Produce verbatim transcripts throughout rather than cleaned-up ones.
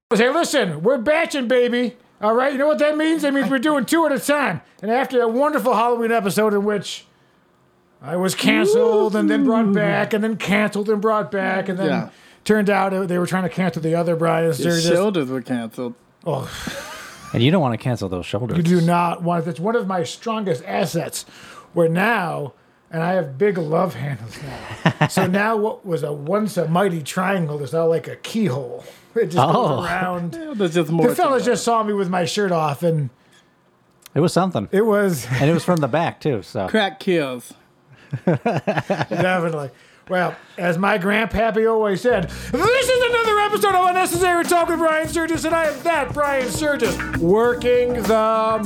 Hey, listen, we're batching, baby. All right, you know what that means? That means we're doing two at a time. And after that wonderful Halloween episode in which I was canceled and then brought back and then canceled and brought back and then Yeah. turned out they were trying to cancel the other Brian His Sturgis. shoulders were canceled. Oh, And you don't want to cancel those shoulders. you do not want it. That's one of my strongest assets. Where now, and I have big love handles now. So now what was a once a mighty triangle is now like a keyhole. It just Oh. goes around. Yeah, there's just more. The to fellas that. just saw me with my shirt off, and It was something. it was And it was from the back, too. So Crack kills. definitely. Well, as my grandpappy always said, this is another episode of Unnecessary Talk with Brian Sturgis, and I am that Brian Sturgis, working the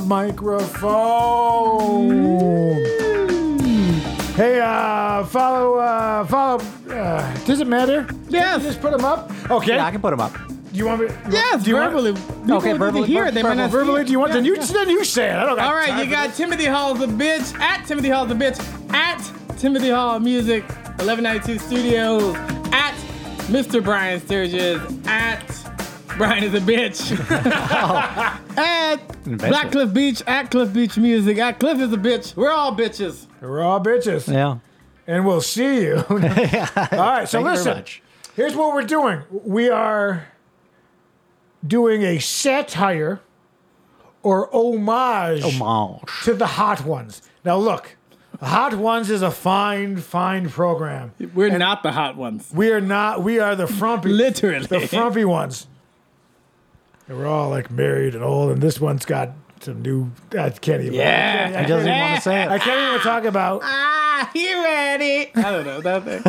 microphone. Hey, uh, follow, uh, follow, uh, does it matter? Yes. Just put them up? Okay. yeah, I can put them up. Do you want me? Yes, do you verbally. Want, People Okay, need verbally, to hear it. ver- They might not see verbally, it. do you want, Yeah, then you, yeah. then you say it. I don't got All right, time you for got this. Timothy Hall's a bitch at Timothy Hall's a bitch at Timothy Hall Music, eleven ninety-two Studios at Mister Brian Sturgis at Brian is a bitch at Black Cliff Beach at Cliff Beach Music at Cliff is a bitch. We're all bitches. We're all bitches. Yeah. And we'll see you. All right, so Thank you very listen. much. Here's what we're doing. We are doing a satire or homage Homage. to the Hot Ones. Now look, the Hot Ones is a fine, fine program. We're not the hot ones. We are not. We are the frumpy, Literally. the frumpy ones. And we're all like married and old, and this one's got some new. I can't even. Yeah. I can't, I He doesn't even can't- want to say I it. can't even talk about. Ah, you ready? I don't know that thing.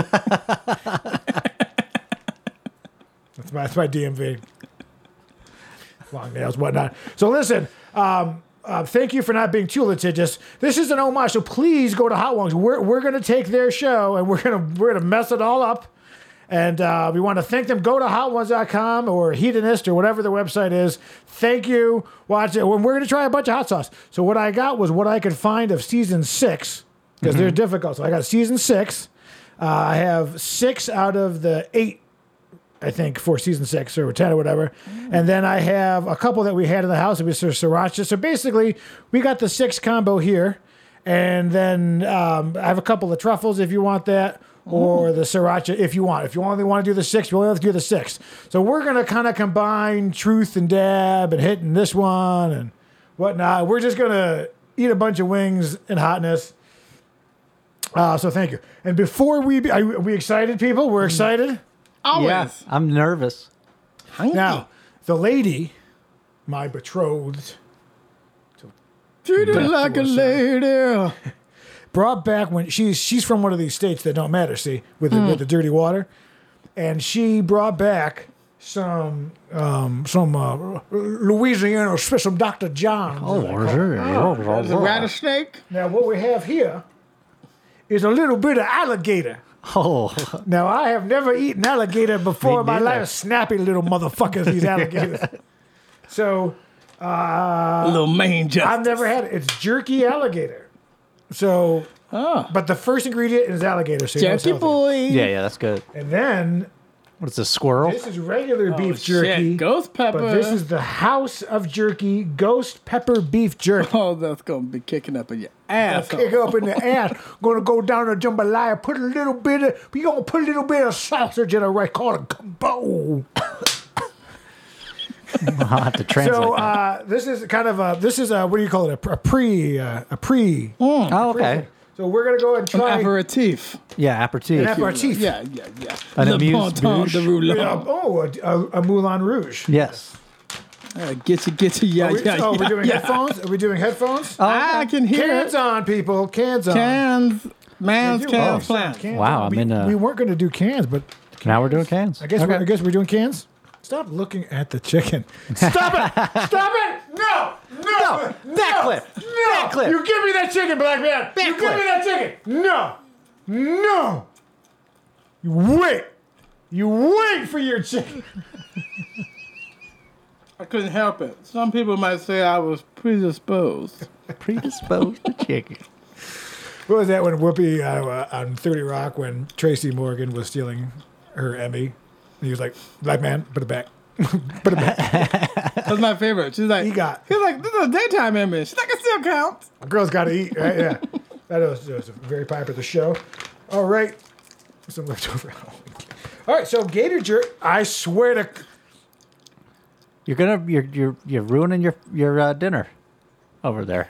That's my, that's my D M V. Long nails, whatnot. So listen, um, uh, thank you for not being too litigious. This is an homage, so please go to Hot Ones. We're we're gonna take their show and we're gonna we're gonna mess it all up. And uh, we want to thank them. Go to hot ones dot com or Hedonist or whatever the website is. Thank you. Watch it. We're going to try a bunch of hot sauce. So what I got was what I could find of season six because they're difficult. So I got season six. Uh, I have six out of the eight, I think, for season six or ten or whatever. And then I have a couple that we had in the house. It was sriracha. So basically, we got the six combo here. And then um, I have a couple of truffles if you want that. Or the sriracha if you want. If you only want to do the six, you only have to do the six. So we're going to kind of combine truth and dab and hitting this one and whatnot. We're just going to eat a bunch of wings and hotness. Uh, so thank you. And before we be, are we excited, people? We're excited. Always. Yeah, I'm nervous. Now, the lady, my betrothed, Treat her like a lady. brought back when she's she's from one of these states that don't matter, see, with the, with the dirty water, and she brought back some um, some uh, Louisiana some Doctor John's. There's a rattlesnake. Now what we have here is a little bit of alligator. Oh, Now I have never eaten alligator before in my neither. life. Snappy little motherfuckers, these alligators. So A little main justice. I've never had it. It's jerky alligator. So, Oh. but the first ingredient is alligator. So you know it's Jerky healthy. boy. yeah, yeah, that's good. And then What is this, squirrel? this is regular Oh, beef shit. jerky. Ghost pepper. But this is the House of Jerky Ghost Pepper Beef Jerky. Oh, that's going to be kicking up in your ass. Kick up in the ass. Gonna go down to jambalaya. Put a little bit of. We gonna put a little bit of sausage in it. Right, called a gumbo. I'll have to translate So that. uh, this is kind of a. This is a. What do you call it? A, a pre. Uh, a pre. oh, okay. So we're gonna go and An try. aperitif. Yeah, aperitif. An aperitif. Yeah, yeah, yeah. An Le amuse bon temps de bouche. Roulon. Yeah, oh, a, a, a Moulin Rouge. Yes. Uh, get you, get you, yeah, Are we, yeah, oh, yeah. we're doing yeah. headphones. Are we doing headphones? I can hear Cans it. on, people. Cans on. Cans. Man's Do- cans oh, plant. cans Wow, on. I'm we, in a- we weren't going to do cans, but Now we're doing cans. I guess Okay. we're, I guess we're doing cans. Stop looking at the chicken. Stop it! Stop it! No! No! No! Backflip! No! Backflip! You give me that chicken, black man! You give Backflip! me that chicken! No! No! You wait! You wait for your chicken! I couldn't help it. Some people might say I was predisposed. Predisposed to chicken. What was that when Whoopi uh, uh, on thirty Rock when Tracy Morgan was stealing her Emmy? And he was like, black man, put it back. That's my favorite. She's like, EGOT. He's like, this is a daytime image. She's like, it still counts. A girl's got to eat, right? Yeah. That was, that was a very popular show. All right. Some leftover. All right, so Gator Jerk, I swear to... You're gonna you're you're you're ruining your your uh, dinner over there.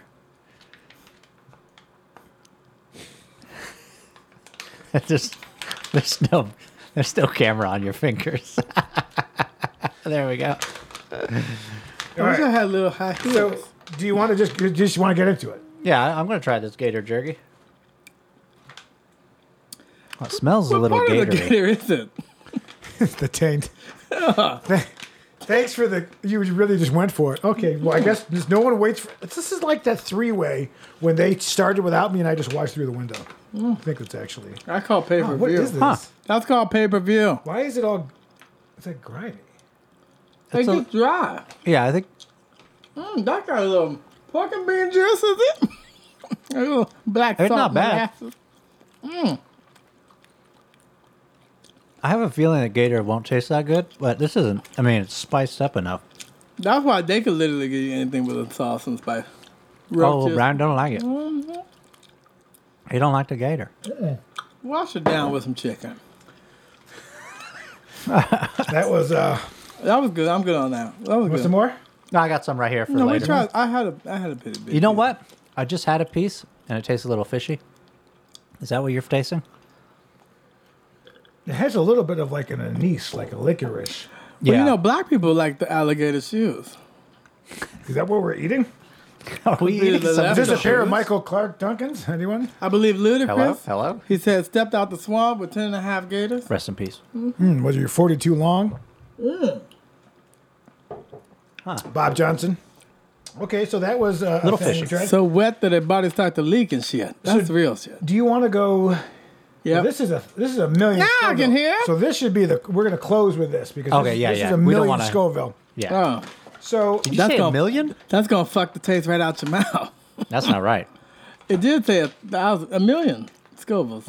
Just there's no there's no camera on your fingers. There we go. I All wish right. I had little high heels. So, do you want to just just want to get into it? Yeah, I- I'm gonna try this gator jerky. Oh, it smells a what little part of the gatory. gator is it? It's the taint. Th- Thanks for the. You really just went for it. Okay. Well, I guess there's no one waits for. This is like that three way when they started without me and I just watched through the window. I think it's actually. I call pay per Oh, view. what is this? Huh. That's called pay per view. Why is it all? It's like grimy. They It's a- get dry. Yeah, I think Mm, that got a little pork and bean juice, is it? A little black It's salt not bad. molasses. I have a feeling that gator won't taste that good, but this isn't. I mean, it's spiced up enough. That's why they could literally give you anything with a sauce and spice. Oh, Roaches. Brian don't like it. He don't like the gator. Wash it down with some chicken. That was. uh That was good. I'm good on that. That was Want good. some more? No, I got some right here for No, we later. tried. I had a. I had a bit of. You know what? I just had a piece, and it tastes a little fishy. Is that what you're tasting? It has a little bit of like an anise, like a licorice. Well, you know, black people like the alligator shoes. Is that what we're eating? Are we Be eating the some- Is this a Leftovers. pair of Michael Clark Duncans? Anyone? I believe Ludacris. Hello? Hello? He said stepped out the swamp with ten and a half gators. Rest in peace. Hmm, was your forty-two long? Huh. Bob Johnson. Okay, so that was uh, Little a thing fishy. you tried. So wet that their body start to leak and shit. That's real shit. Do you want to go? Yeah. This is a this is a million. Now I can Scoville. hear. So this should be the. We're gonna close with this because Okay, this, yeah, this yeah. is a We don't million wanna- Scoville. Yeah. Oh, So Did you That's say a gonna- million? that's gonna fuck the taste right out your mouth. That's not right. It did say a thousand, a million Scovilles.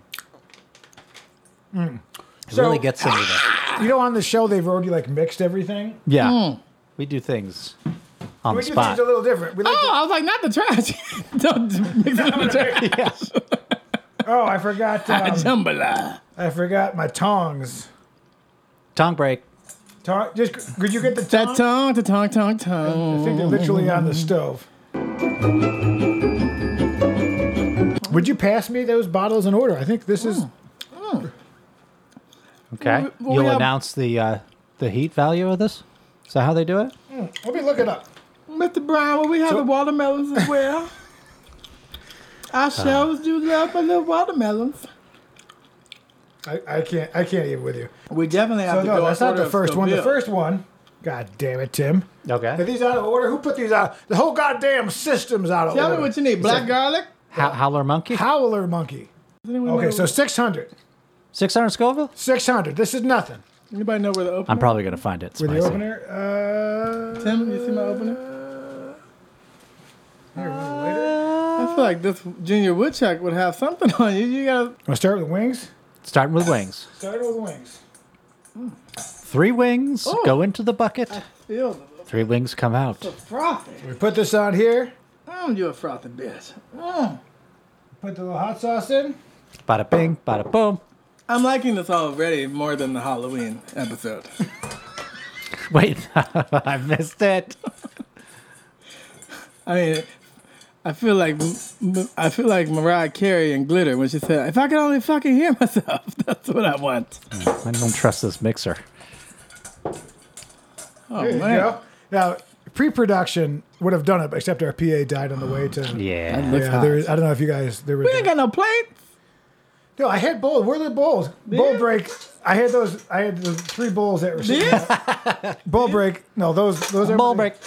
It So- really gets into the... you know, on the show they've already like mixed everything. Yeah. We do things on We the do spot. things a little different. We like Oh, I was like, not the trash. Don't mix it with the trash. to, oh, I forgot. Um, Jambalaya. I forgot my tongs. Tongue break. Tong, just could you get the That tongs? tongue, the tongue, tongue, I tongue. think they're literally on the stove. Would you pass me those bottles in order? I think this is. Okay. Well, we You'll have- announce the uh, the heat value of this? Is that how they do it? Let me look it up. Mister Brown, well, we have So- the watermelons as well. Our shows do love a little watermelons. I, I can't. I can't even with you. We definitely have So to no, go that's in not order the of first one. The Scoville. first one. God damn it, Tim. Are Okay. these out of order? Who put these out? The whole goddamn system's out of Tell order. me what you need. Black garlic? How- Howler monkey? Howler monkey. Does anyone Okay, know- so six hundred. six hundred Scoville? six hundred. This is nothing. Anybody know where the opener? I'm probably going to find it With spicy. the opener. Uh, Tim, you see my opener? Here, want to light it? I feel like this Junior Woodchuck would have something on you. You gotta. Want to start with the wings? Starting with wings. Start with the wings. Three wings Oh. go into the bucket. Feel Three wings come out. the frothy. We put this on here. Mm, you a frothy bitch. Mm. Put the little hot sauce in. Bada bing, bada boom. I'm liking this already more than the Halloween episode. Wait, I missed it. I mean, I feel like I feel like Mariah Carey and Glitter when she said, "If I could only fucking hear myself, that's what I want." I don't trust this mixer. Oh There you man, go. Now, pre-production would have done it, except our P A died on the way to. Yeah. looks Yeah, hot. there is, I don't know if you guys. There was. we ain't got no plate. No, I had bowls. Where are the bowls? Bowl Yeah. break. I had those. I had the three bowls that were sitting Yeah. out. Bowl break. No, those. Those are Ball break.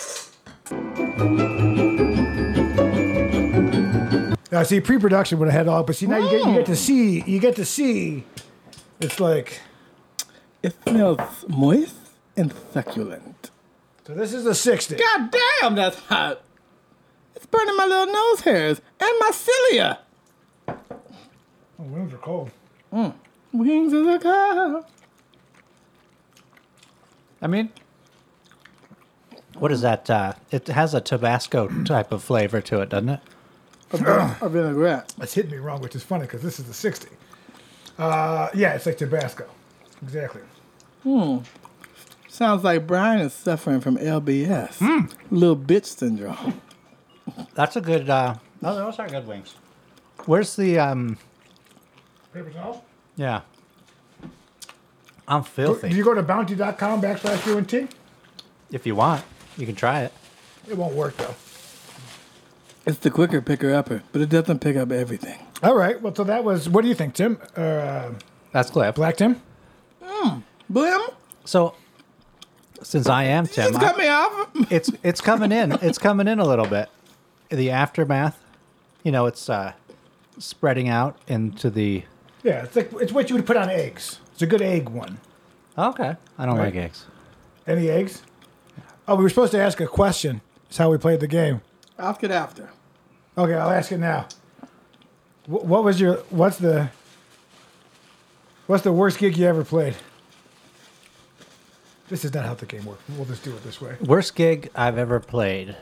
Now, see, pre-production would have had all, but see now you get you get to see you get to see. It's like It smells moist and succulent. so. This is the sixty. God damn, that's hot. It's burning my little nose hairs and my cilia. Oh, wings are cold. Wings of the cow. I mean, what is that? Uh, it has a Tabasco type of flavor to it, doesn't it? A vinaigrette. That's hitting me wrong, which is funny because this is the sixty. Uh, yeah, it's like Tabasco. Exactly. Sounds like Brian is suffering from L B S. Mm. Little bitch syndrome. That's a good. Uh, those those are good wings. Where's the? Um, Paper towels? yeah. I'm filthy. Do you go to bounty.com backslash U N T? If you want, you can try it. It won't work, though. It's the quicker picker-upper, but it doesn't pick up everything. All right. Well, so that was, what do you think, Tim? Uh, That's Cliff. Black Tim? Blim? So, since I am Tim, Just cut I- me off. it's it's coming in. It's coming in a little bit. The aftermath, you know, it's uh, spreading out into the. Yeah, it's like it's what you would put on eggs. It's a good egg one. Okay, I don't Right. like eggs. Any eggs? Oh, we were supposed to ask a question. That's how we played the game. Ask it after. Okay, I'll ask it now. Wh- What was your, what's the, what's the worst gig you ever played? This is not how the game works. We'll just do it this way. Worst gig I've ever played.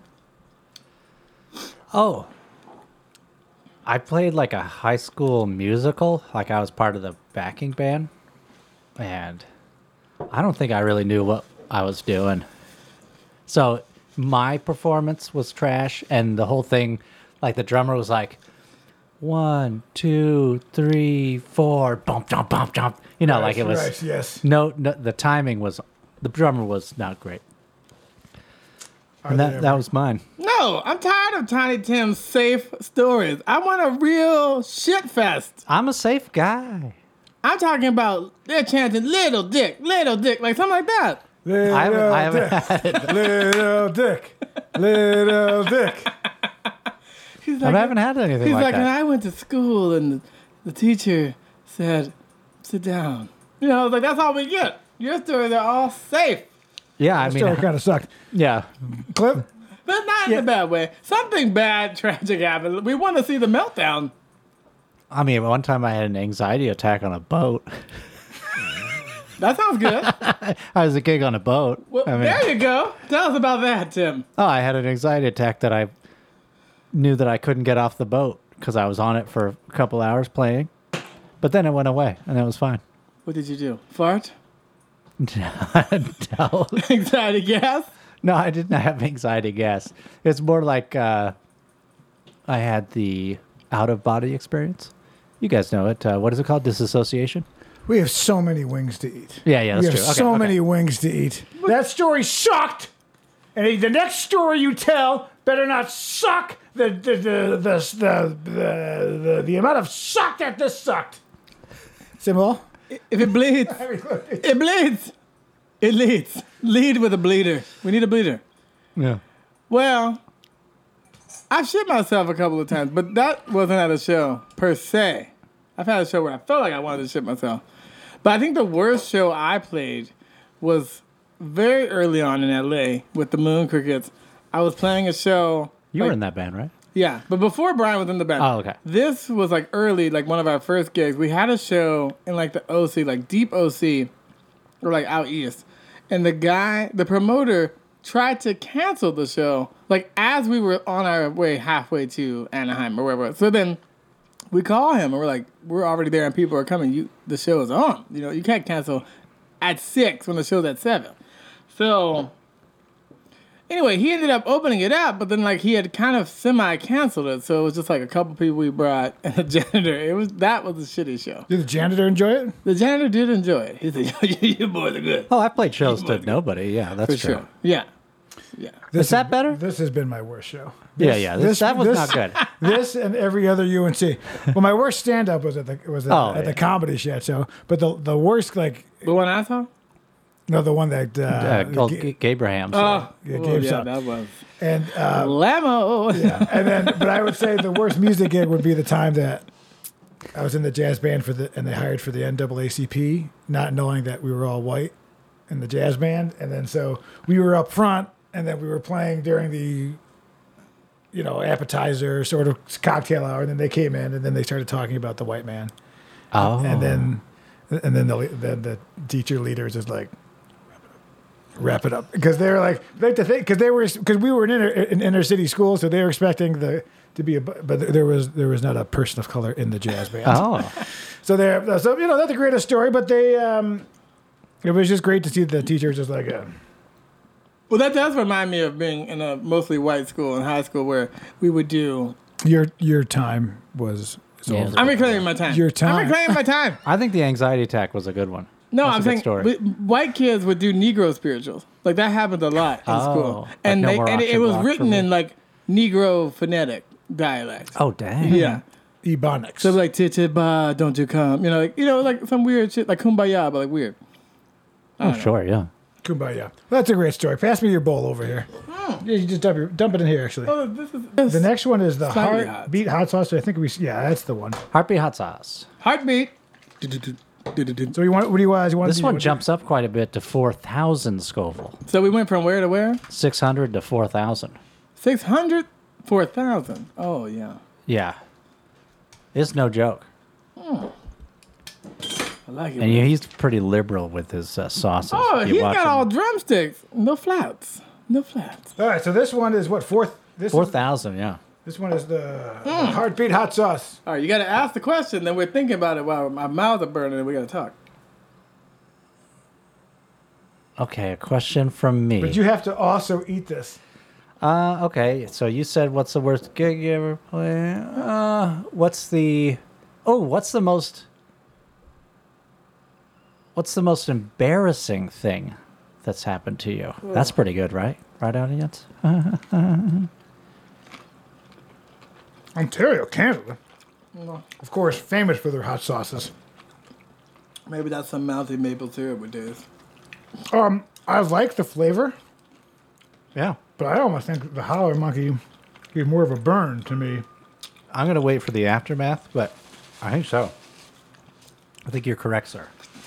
Oh. I played like a high school musical. Like I was part of the backing band. And I don't think I really knew what I was doing. So my performance was trash. And the whole thing, like the drummer was like, one, two, three, four, bump, jump, bump, jump. You know, like it was. Right, yes. No, no, the timing was, the drummer was not great. Are And they that, ever- that was mine. No, I'm tired of Tiny Tim's safe stories. I want a real shit fest. I'm a safe guy. I'm talking about they're chanting "Little Dick, Little Dick," like something like that. Little I haven't, I haven't dick, had it. little dick, little dick. He's I haven't had anything He's like, like, and that. I went to school and the, the teacher said, "Sit down." You know, I was like, that's all we get. Your stories are all safe, Yeah, I mean, Still kind of sucked. yeah. Clip. but not in a bad way. Something bad, tragic happened. We want to see the meltdown. I mean, one time I had an anxiety attack on a boat. That sounds good. I was a gig on a boat. Well, I mean, there you go. Tell us about that, Tim. oh, I had an anxiety attack that I knew that I couldn't get off the boat because I was on it for a couple hours playing. But then it went away, and it was fine. What did you do? Fart? no, Anxiety gas? no, I didn't have anxiety gas. It's more like uh, I had the out-of-body experience. You guys know it. Uh, what is it called? Disassociation? We have so many wings to eat. Yeah, yeah, that's we have true. Okay, so okay. many wings to eat. That story sucked. And the next story you tell better not suck the the the the the, the, the, the amount of suck that this sucked. Simple. If it bleeds, it bleeds. It leads. Lead with a bleeder. We need a bleeder. Yeah. Well, I've shit myself a couple of times, but that wasn't at a show per se. I've had a show where I felt like I wanted to shit myself. But I think the worst show I played was very early on in L A with the Moon Crickets. I was playing a show. You were like- in that band, right? Yeah, but before Brian was in the band. Oh, okay. This was like early, like one of our first gigs. We had a show in like the O C, like deep O C, or like out east. And the guy, the promoter, tried to cancel the show, like as we were on our way halfway to Anaheim or wherever. So then we call him and we're like, we're already there and people are coming. You, the show is on. You know, you can't cancel at six when the show's at seven. So anyway, he ended up opening it up, but then like he had kind of semi-canceled it, so it was just like a couple people we brought and the janitor. It was that was a shitty show. Did the janitor enjoy it? The janitor did enjoy it. He said, "You boys are good." Oh, I played shows to nobody. Yeah, that's For true. sure. Yeah. Yeah. This Is that better? This has been my worst show. Yeah, yeah. This, that was not good. This and every other U N C. Well, my worst stand-up was at the was at, Oh, at the yeah. comedy shed show, but the the worst like The one I saw? no the one that uh, Uh, called Ga- G- Gabraham. Oh, yeah, oh, Gabe yeah, saw. that was. and uh, Lamo. yeah, and then but I would say the worst music gig would be the time that I was in the jazz band for the and they hired for the N double A C P, not knowing that we were all white in the jazz band, and then so we were up front, and then we were playing during the you know appetizer sort of cocktail hour, and then they came in, and then they started talking about the white man, Oh. and then and then the then the teacher leader is just like wrap it up because they were like like to think because they were because we were in inner, in inner city school, so they were expecting the to be a but there was there was not a person of color in the jazz band. Oh, So they're so you know not the greatest story, but they um, it was just great to see the teachers just like uh, Well, that does remind me of being in a mostly white school in high school where we would do. your your time was is Yeah. over. I'm reclaiming my time. Your time. I'm reclaiming my time. I think the anxiety attack was a good one. No, That's I'm a good saying story. we- white kids would do Negro spirituals. Like that happened a lot in Oh, school, like and No they More and it, Auction was Block for written me. in like Negro phonetic dialect. Oh, dang. Yeah. Ebonics. So like titty ba, don't you come? You know, like you know, like some weird shit, like kumbaya, but like weird. Oh, sure, yeah. Kumbaya. Well, that's a great story. Pass me your bowl over here. Yeah, you just dump, your, dump it in here, actually. Oh, this is The next one is the Slightly heartbeat hot sauce. I think we, yeah, that's the one. Heartbeat hot sauce. heartbeat. So you want, what do you want? You want This you one want- jumps up quite a bit to four thousand Scoville. So we went from where to where? six hundred to four thousand. Six hundred for a thousand. Oh yeah, Yeah. It's no joke. I like it. And yeah, he's pretty liberal with his uh, sauces. oh, If you he's watch got him. all drumsticks, no flats, no flats. All right, so this one is what fourth. This four is, thousand, yeah. this one is the heartbeat hot sauce. All right, you got to ask the question. Then we're thinking about it while my mouths are burning, and we got to talk. Okay, a question from me. But you have to also eat this. Uh, okay, so you said what's the worst gig you ever played? Uh, what's the... Oh, what's the most... What's the most embarrassing thing that's happened to you? That's pretty good, right? Right, audience? Ontario, Canada. Of course, famous for their hot sauces. Maybe that's some mouthy maple syrup with this. Um, I like the flavor, Yeah. but I almost think the Howler Monkey gives more of a burn to me. I'm going to wait for the aftermath, but I think so. I think you're correct, sir.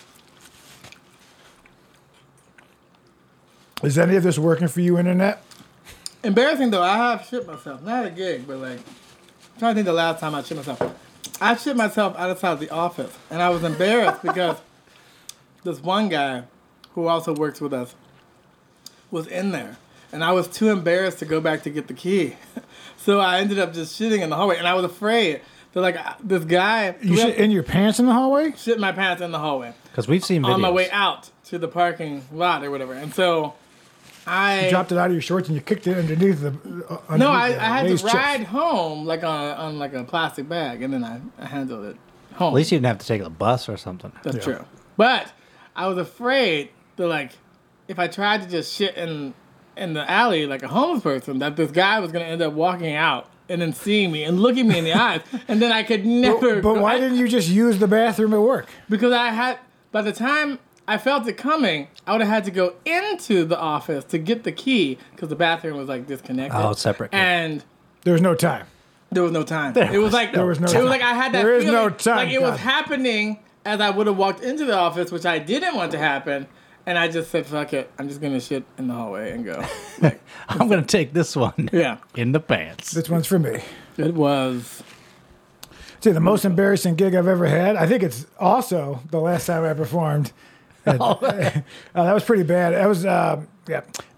Is any of this working for you, Internet? Embarrassing though, I have shit myself. Not a gig, but like, I'm trying to think the last time I shit myself. I shit myself outside the office, and I was embarrassed because this one guy, who also works with us, was in there, and I was too embarrassed to go back to get the key, so I ended up just shitting in the hallway, and I was afraid that like this guy You shit in your pants in the hallway? shit my pants in the hallway Because we've seen videos. on my way out to the parking lot or whatever, and so I You dropped it out of your shorts and you kicked it underneath the. Uh, underneath No, I, the I had Lay's to chips. ride home like on on like a plastic bag, and then I, I handled it home. At least you didn't have to take the bus or something. That's Yeah. true. But I was afraid that like if I tried to just shit in in the alley like a homeless person, that this guy was gonna end up walking out and then seeing me and looking me in the eyes, and then I could never. But, but why I- didn't you just use the bathroom at work? Because I had by the time I felt it coming, I would have had to go into the office to get the key because the bathroom was like disconnected. Oh, separate key. And There was no time. there was no time. it was like There was no It time. was like I had that. There is feeling, no time, Like it was God. happening as I would have walked into the office, which I didn't want to happen, and I just said, "Fuck it, I'm just gonna shit in the hallway and go." Like, I'm going to take this one yeah, in the pants. This one's for me. it was. See, the most embarrassing gig I've ever had. I think it's also the last time I performed. And, uh, that was pretty bad. That was, um, yeah.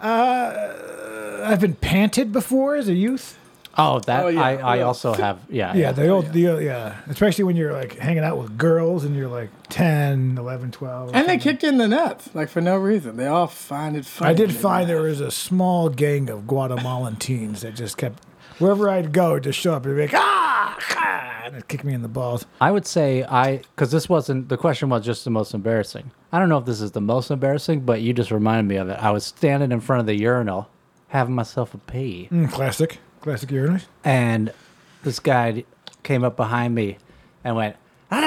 Uh, I've been panted before as a youth. Oh, that Oh, yeah. I, I Yeah. also have. Yeah, Yeah, the old, the old, yeah. Especially when you're like hanging out with girls and you're like ten, eleven, twelve. And they kicked in the nuts, like for no reason. They all find it funny. I did find there was a small gang of Guatemalan teens that just kept, wherever I'd go, just show up and be like, ah, ah, and it'd kick me in the balls. I would say I, because this wasn't, the question was just the most embarrassing. I don't know if this is the most embarrassing, but you just reminded me of it. I was standing in front of the urinal, having myself a pee, Mm, classic. Classic urinal. and this guy came up behind me and went,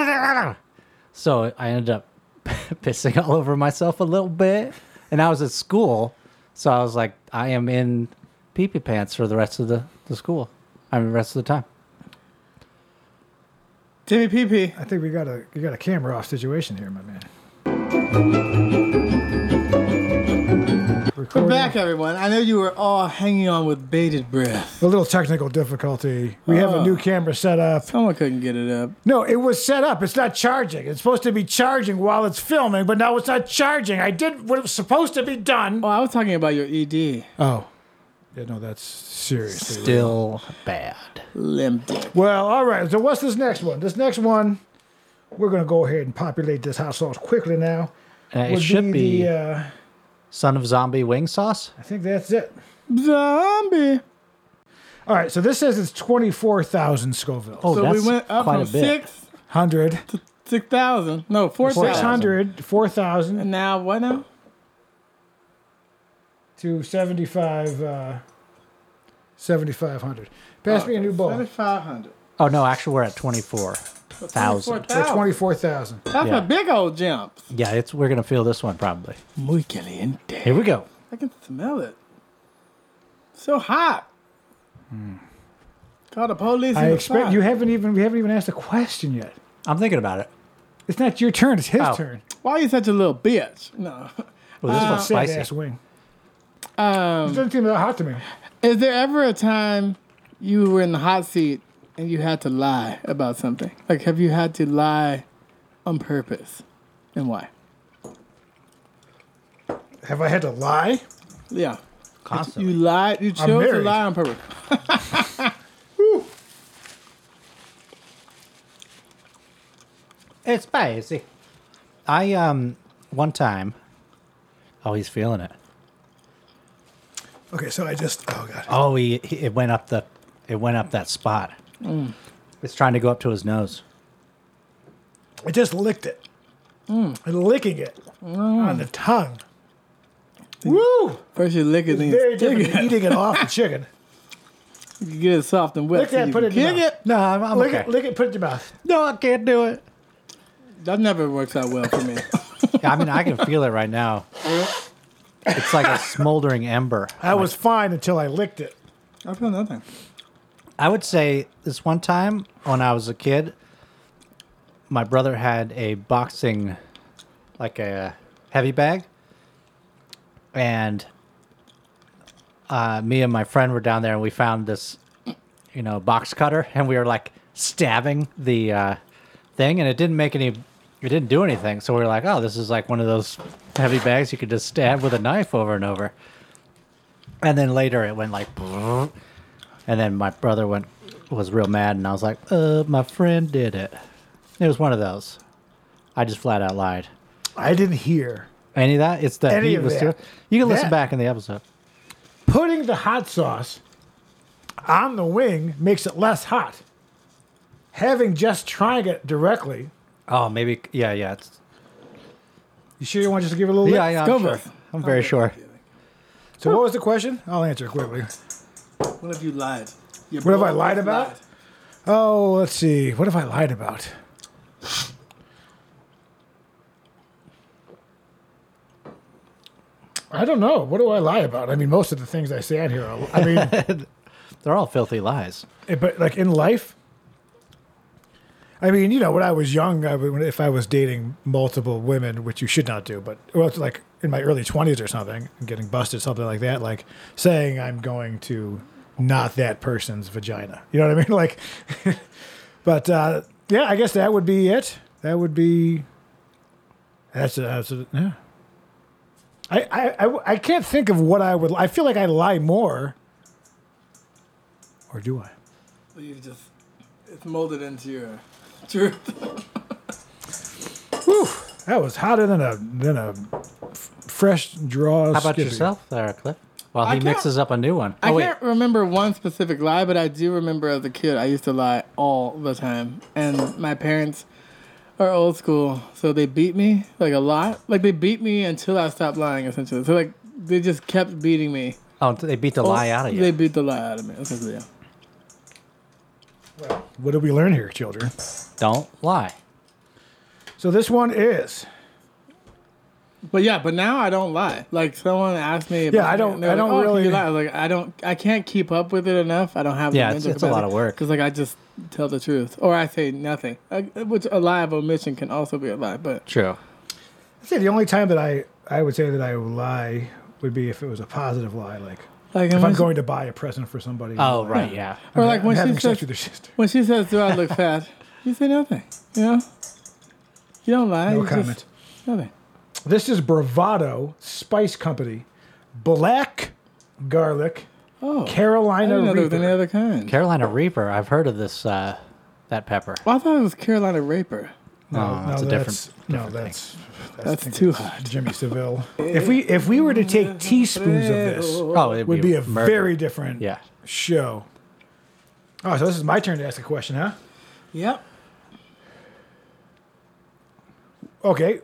so I ended up pissing all over myself a little bit. And I was at school, so I was like, I am in pee-pee pants for the rest of the, the school. I mean, the rest of the time. Timmy Pee Pee. I think we got a we got a camera off situation here, my man. We're recording. We're back, everyone. I know you were all hanging on with bated breath. A little technical difficulty. We have a Oh. new camera set up. Someone couldn't get it up. No, it was set up. It's not charging. It's supposed to be charging while it's filming, but now it's not charging. I did what was supposed to be done. Oh, I was talking about your E D. Oh. Yeah, no, that's seriously. Still bad. Limp dick. Well, all right. So what's this next one? This next one, we're going to go ahead and populate this hot sauce quickly now. Uh, it Would should be, the, uh, Son of Zombie wing sauce. I think that's it. Zombie. All right, so this says it's twenty-four thousand Scoville. Oh, So that's we went up quite from a bit. six, one hundred, six thousand. No, four six thousand. hundred, four thousand And now what now? to seventy-five, uh, seventy-five hundred. Pass me a new bowl. Seventy-five hundred. Oh no, actually we're at twenty-four thousand. For twenty-four thousand. That's Yeah. a big old jump. Yeah, it's we're gonna feel this one probably. Muy caliente. Here we go. I can smell it. So hot. Call the police. I and expect fire. you haven't even we haven't even asked a question yet. I'm thinking about it. It's not your turn. It's his Oh. turn. Why are you such a little bitch? No. Well, this Uh, one's Sad spicy. ass wing. Um, It doesn't seem that hot to me. is there ever a time you were in the hot seat and you had to lie about something? Like, have you had to lie on purpose, and why? Have I had to lie? Yeah, Constantly. you lied. You chose to married. lie on purpose. It's spicy. I um one time. Oh, he's feeling it. Okay, so I just oh god. Oh, he, he it went up the it went up that spot. It's trying to go up to his nose. I just licked it. And licking it on the tongue. Woo! First you lick it, then Very you different stick than it. eating it off the chicken. You get it soft and wet. Lick so that, you put it can in your kick mouth. it. No, I'm, I'm Lick okay. it, lick it, put it in your mouth. No, I can't do it. That never works out well for me. I mean, I can feel it right now. It's like a smoldering ember. I was fine until I licked it. I feel nothing. I would say this one time when I was a kid, my brother had a boxing, like a heavy bag, and uh, me and my friend were down there, and we found this, you know, box cutter, and we were like stabbing the uh, thing, and it didn't make any, it didn't do anything. So we were like, oh, this is like one of those heavy bags you could just stab with a knife over and over. And then later it went like, and then my brother went was real mad, and I was like, uh, my friend did it. It was one of those. I just flat out lied. I didn't hear. Any of that? It's the Any heat of was that. too. You can listen That- back in the episode. Putting the hot sauce on the wing makes it less hot. Having just tried it directly. Oh, maybe. Yeah, yeah. It's, You sure you want just to give it a little yeah, lick? yeah. Go I'm, sure. with. I'm very sure. So what was the question? I'll answer it quickly. What have you lied? Your What have I bro lied just about? lied. Oh, let's see. What have I lied about? I don't know. What do I lie about? I mean, most of the things I say on here are, I mean, They're all filthy lies. eh, but like in life, I mean, you know, when I was young, I would, if I was dating multiple women, which you should not do, but well, it's like in my early twenties or something, and getting busted, something like that, like saying I'm going to not that person's vagina. You know what I mean? Like, but uh, yeah, I guess that would be it. That would be. That's a, that's a, yeah. I, I, I, I can't think of what I would. I feel like I lie more. Or do I? Well, you just it's molded into your truth. Whew, that was hotter than a than a f- fresh draw. How about Skippy. yourself, there, Cliff? While I he can't- mixes up a new one. I Oh wait, can't remember one specific lie, but I do remember as a kid I used to lie all the time, and my parents are old school, so they beat me like a lot. Like they beat me until I stopped lying, essentially. So like they just kept beating me. oh, they beat the lie out of you. They beat the lie out of me. Essentially, yeah. What did we learn here, children? Don't lie. So this one is. But yeah, but now I don't lie. Like someone asked me. About Yeah, I don't- something, and they're I don't like, oh, can really- you lie? I was like, I don't. I can't keep up with it enough. I don't have. Yeah, the it's- mental it's a lot of work. Because like I just tell the truth, or I say nothing. I, which a lie of omission can also be a lie. But True. I'd say the only time that I I would say that I lie would be if it was a positive lie, like Like if when I'm she- going to buy a present for somebody. Oh, I'm right, yeah. Or like I'm when she having says, sex with your sister. when she says, "Do I look fat?" You say nothing. You know, you don't lie. No you comment. Just, nothing. This is Bravado Spice Company, black garlic, Oh, I Carolina didn't know there was any Reaper. other kind. Carolina Reaper. I've heard of this, uh, that pepper. Well, I thought it was Carolina Raper. No, Oh, no, that's a that's different- no, different thing. that's I That's think too it's hot. Jimmy Seville. If we if we were to take teaspoons of this, Oh, it would be a murder. very different Yeah. show. Oh, so this is my turn to ask a question, huh? Yep. Okay.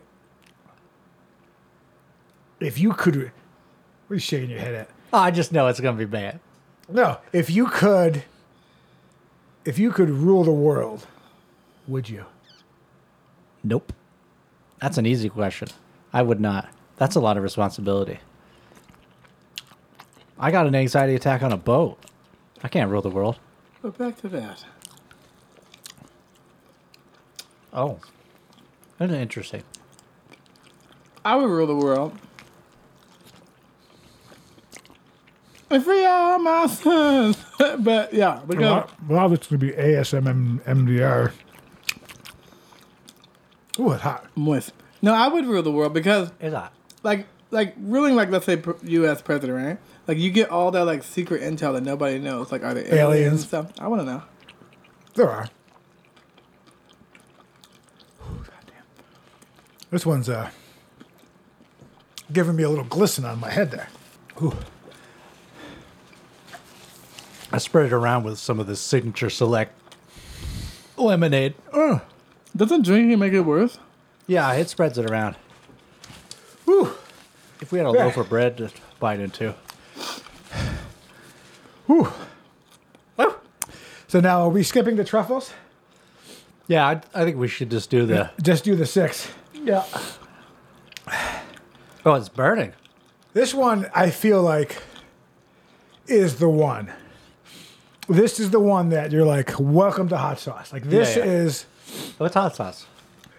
If you could, what are you shaking your head at? Oh, I just know it's going to be bad. No, if you could, if you could rule the world, would you? Nope. That's an easy question. I would not. That's a lot of responsibility. I got an anxiety attack on a boat. I can't rule the world. But back to that. Oh. That's interesting. I would rule the world. And free all my sons. But yeah, A because lot, a lot of it's going to be A S M M D R. Ooh, it's hot. moist. No, I would rule the world because Is that? like like ruling like let's say pr- U S president, right? Like you get all that like secret intel that nobody knows. Like are there aliens, Aliens. and stuff? I want to know. There are. Ooh, goddamn. This one's uh, giving me a little glisten on my head there. Ooh. I spread it around with some of the Signature Select lemonade. Uh, Doesn't drinking make it worse? Yeah, it spreads it around. whew. If we had a Yeah. loaf of bread to bite into. Whew. So now are we skipping the truffles? Yeah, I, I think we should just do the... Just do the six. Yeah. Oh, it's burning. This one, I feel like, is the one. This is the one that you're like, welcome to hot sauce. Like, this Yeah, yeah. is, Oh, it's hot sauce.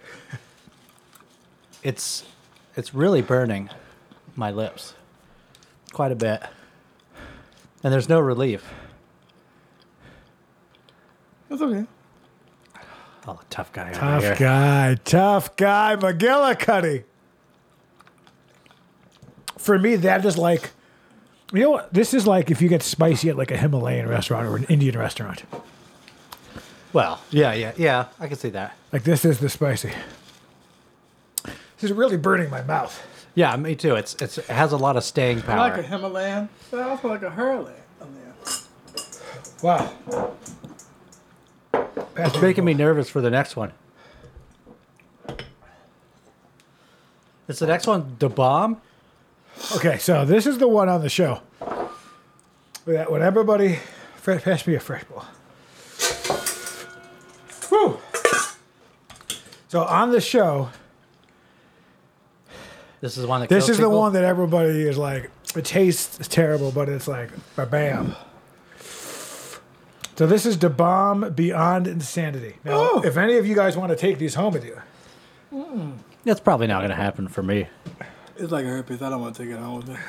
It's it's really burning my lips quite a bit, and there's no relief. That's okay. Oh, tough guy over tough here. guy, tough guy, McGillicuddy. For me, that is like, you know what? This is like if you get spicy at like a Himalayan restaurant or an Indian restaurant. Well, yeah, yeah, yeah. I can see that. Like, this is the spicy. This is really burning my mouth. Yeah, me too. It's it's it has a lot of staying I power. like a Himalayan, but I also like a Hurley. on there. Wow. Pass It's making me nervous for the next one. Is the next one the bomb? Okay, so this is the one on the show. That when everybody, fresh, pass me a fresh bowl. Whew. So on the show, This is the one that this kills is the people? one that everybody is like, it tastes terrible, but it's like, bam. So this is the bomb beyond insanity. Now, Oh. if any of you guys want to take these home with you, That's probably not going to happen for me. It's like herpes. I don't want to take it home with me.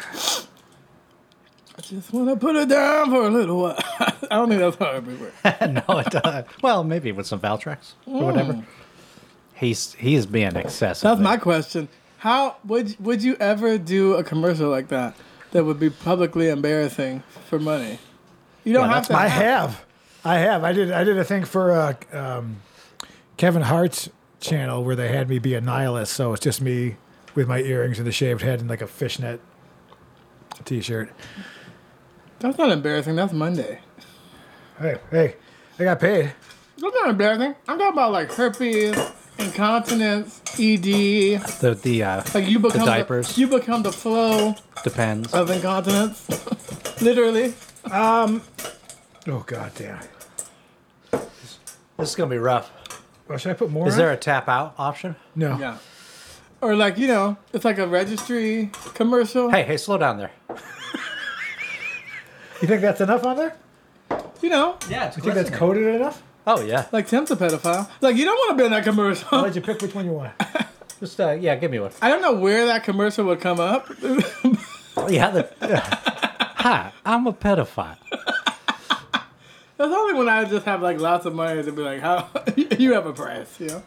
I just want to put it down for a little while. I don't think that's how herpes works. No, it doesn't. Well, maybe with some Valtrex or whatever. He's he's being excessive. That's my question. How would would you ever do a commercial like that that would be publicly embarrassing for money? You don't Yeah, have that's to. I have, I have, I did, I did a thing for uh, um, Kevin Hart's channel where they had me be a nihilist. So it's just me with my earrings and the shaved head and like a fishnet t-shirt. That's not embarrassing. That's Monday. Hey, hey, I got paid. That's not embarrassing. I'm talking about like herpes, incontinence, E D. the the uh, Like you become diapers. The, you become the flow depends. of incontinence. Literally. Oh god damn. This is gonna be rough. Well, should I put more? Is on? there a tap out option? No. Yeah. Or like, you know, it's like a registry commercial. Hey, hey, slow down there. You think that's enough on there? You know, Yeah, it's You think that's coded enough? Oh yeah. like Tim's a pedophile. Like you don't want to be in that commercial. Why'd you pick which one you want? Just uh, yeah, give me one. I don't know where that commercial would come up. Yeah. The, hi, I'm a pedophile. That's only when I just have like lots of money to be like, how you have a price, you know?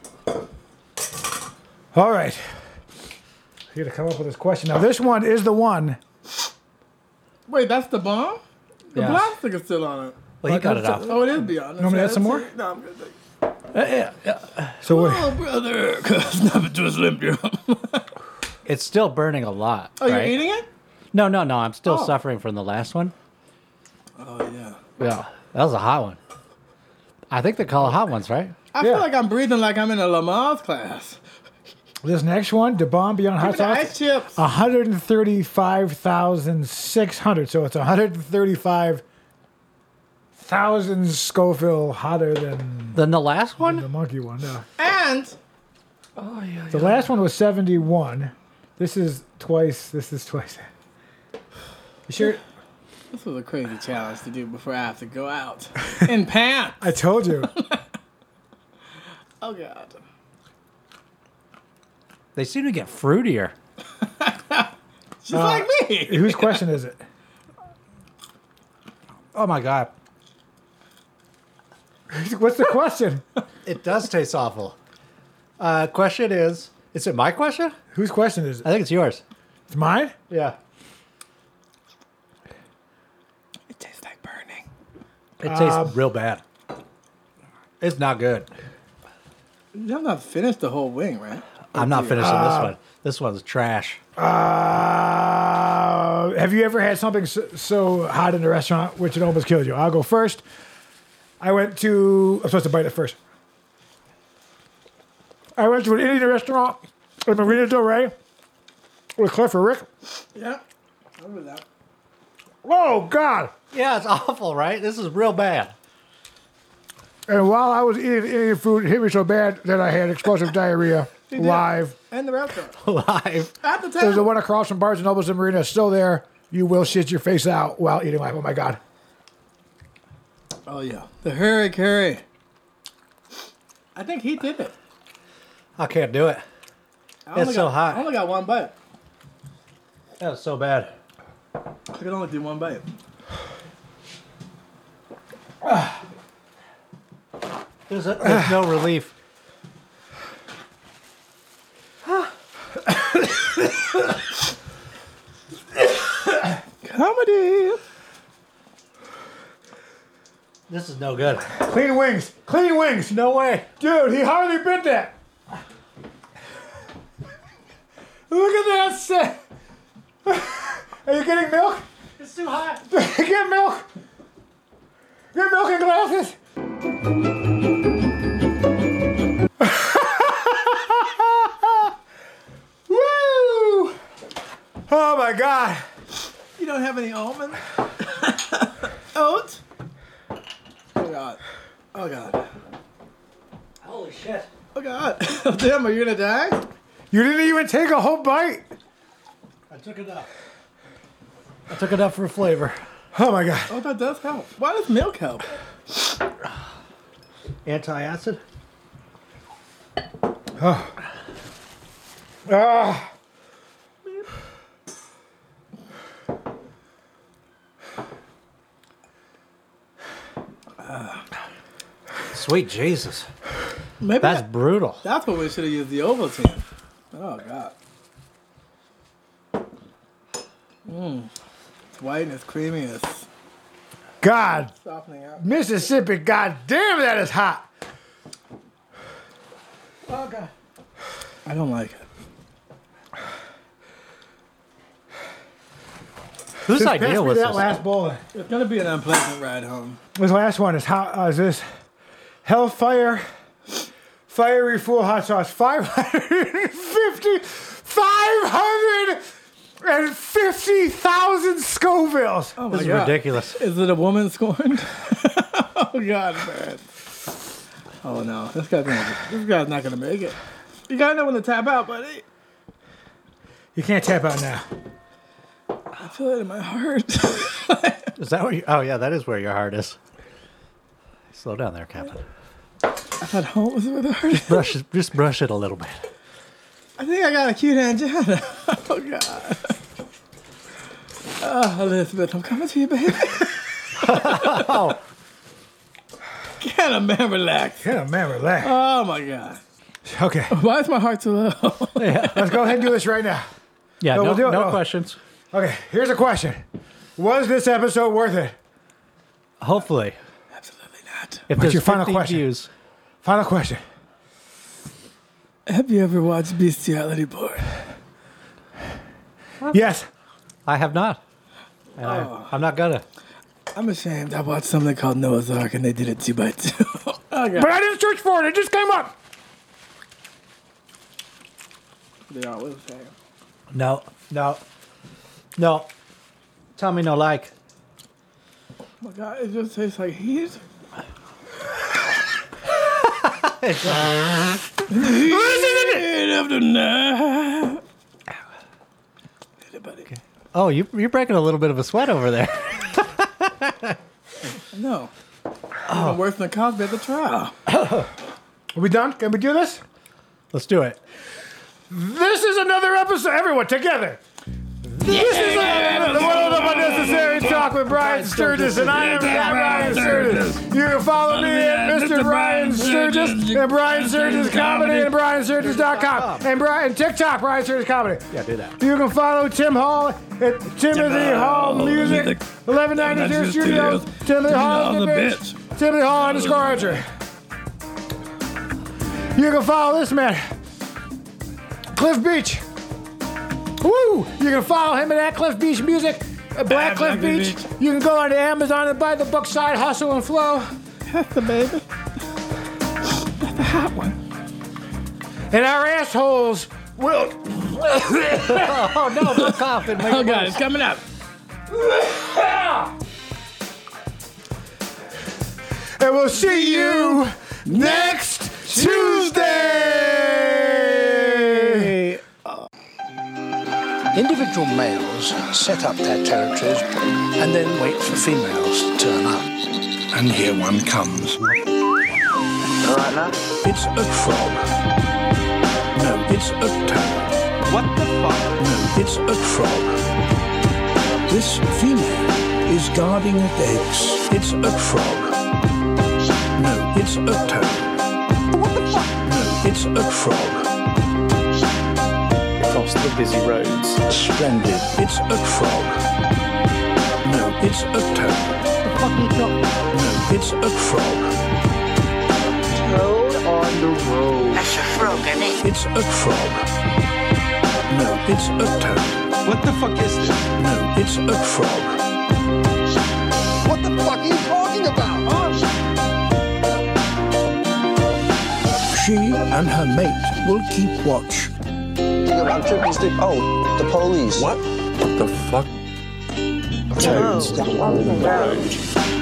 All right. You gotta come up with this question. Now, this one is the one. Wait, that's the bomb? The Yeah. plastic is still on it. Well, you got it off. Oh, it is beyond. You want me to add some more? No, I'm good. Thank you. Yeah, yeah. So what? Oh, brother, cause nothing to a slim jim. It's still burning a lot. Oh, right? you're eating it? No, no, no. I'm still Oh. suffering from the last one. Oh, yeah. Yeah, that was a hot one. I think they call it hot ones, right? I Yeah. feel like I'm breathing like I'm in a Lamaze class. This next one, the bomb beyond hot Give me the ice sauce, chips. one hundred thirty-five thousand six hundred. So it's one hundred thirty-five thousand Scoville hotter than Then the last the one? monkey one. No. And Oh, yeah. The last one was seventy-one. This is twice. This is twice. You sure? this was a crazy challenge to do before I have to go out in pants. I told you. Oh, God. They seem to get fruitier. Just like me. Whose question is it? Oh, my God. What's the question? It does taste awful. Uh, question is, is it my question? Whose question is it? I think it's yours. It's mine? Yeah. It tastes like burning. It tastes Um, real bad. It's not good. You have not finished the whole wing, right? I'm not finishing this one. This one's trash. Uh, have you ever had something so, so hot in a restaurant which it almost killed you? I'll go first. I went to. I'm supposed to bite it first. I went to an Indian restaurant in Marina Del Rey with Cliff and Rick. Yeah. I remember that. Oh, God. Yeah, it's awful, right? This is real bad. And while I was eating Indian food, it hit me so bad that I had explosive diarrhea did. live. And the restaurant. Live. At the There's the table. one across from Barnes and Nobles in Marina, still there. You will shit your face out while eating live. Oh, my God. Oh, yeah. The hurry curry. I think he did it. I can't do it. I only It's so got, hot. I only got one bite. That was so bad. I could only do one bite. There's, a, there's no relief. Comedy. This is no good. Clean wings. Clean wings. No way. Dude, he hardly bit that. Look at that set. Are you getting milk? It's too hot. Get milk. Get milk in glasses. Woo! Oh my God. You don't have any almonds? Oats? Oh, God. Oh, God. Holy shit. Oh, God. Damn, are you going to die? You didn't even take a whole bite. I took it up. I took it up for flavor. Oh my God. Oh, that does help. Why does milk help? Anti-acid? Ah. Sweet Jesus. Maybe That's that- brutal. that's what we should have used the Ovaltine. Oh, God. Mmm. It's white and it's creamy and it's God. softening out. Mississippi, God damn, that is hot. Oh, God. I don't like it. Whose Just idea pass me was that this? last bowl. It's going to be an unpleasant ride home. This last one is hot. Uh, is this Hellfire Fiery Full Hot Sauce? five hundred fifty, five hundred fifty thousand Scovilles. Oh, my This is God. ridiculous. Is it a woman scorned? Oh, God, man. Oh, no. This guy's, gonna, this guy's not going to make it. You got to know when to tap out, buddy. You can't tap out now. I feel it in my heart. Is that where you... Oh, yeah, that is where your heart is. Slow down there, Captain. I thought home was where the heart is. Brush it, just brush it a little bit. I think I got a cute angina. Oh, God. Oh, Elizabeth, I'm coming to you, baby. Oh, Can a man relax? yeah, man, relax. Oh my God. Okay, Why is my heart so low? let's go ahead and do this right now. Yeah, No, no, we'll do it. no Oh. questions. Okay, here's a question. Was this episode worth it? Hopefully. Absolutely not. If What's there's your final fifty question? views, Final question. Have you ever watched Bestiality Porn? Yes. I have not. And Oh. I, I'm not gonna. I'm ashamed. I watched something called Noah's Ark and they did it two by two. Oh, God. But I didn't search for it. It just came up. They always say. No, no, no. Tell me no like. Oh my God, it just tastes like heat. Heat of the night. Anybody? Oh, you, you're breaking a little bit of a sweat over there. No. Even worse than Cosby at the trial. Are we done? Can we do this? Let's do it. This is another episode. Everyone together. This is another the World of Unnecessary Talk with Brian Sturgis, and I am at Brian Sturgis. You can follow me at Mister Brian Sturgis and Brian Sturgis Comedy and Brian Sturgis dot com and Brian TikTok Brian Sturgis Comedy. Yeah, do that. You can follow Tim Hall at Timothy Hall Music, eleven ninety-two Studios, Timothy Hall the bitch, Timothy Hall underscore Archer. You can follow this man, Cliff Beach. Woo! You can follow him at Cliff Beach Music, at Black Cliff Black Beach. Beach. You can go onto Amazon and buy the book Side Hustle and Flow. That's the baby. That's the hot one. And our assholes will. Oh, no, don't cough. It makes Oh it God, worse. it's coming up. And we'll see you next Tuesday. Individual males set up their territories and then wait for females to turn up. And here one comes. All right now? It's a frog. No, it's a toad. What the fuck? No, it's a frog. This female is guarding eggs. It's a frog. No, it's a toad. What the fuck? No, it's a frog. Across the busy roads. Splendid. It's a frog. No, it's a toad. The fucking frog. No, it's a frog. Toad on the road. That's a frog, isn't it? It's a frog. No, it's a toad. What the fuck is this? No, it's a frog. What the fuck are you talking about? She and her mate will keep watch. Think about triple stick. Oh, the police. What? What the fuck? Toads on the road.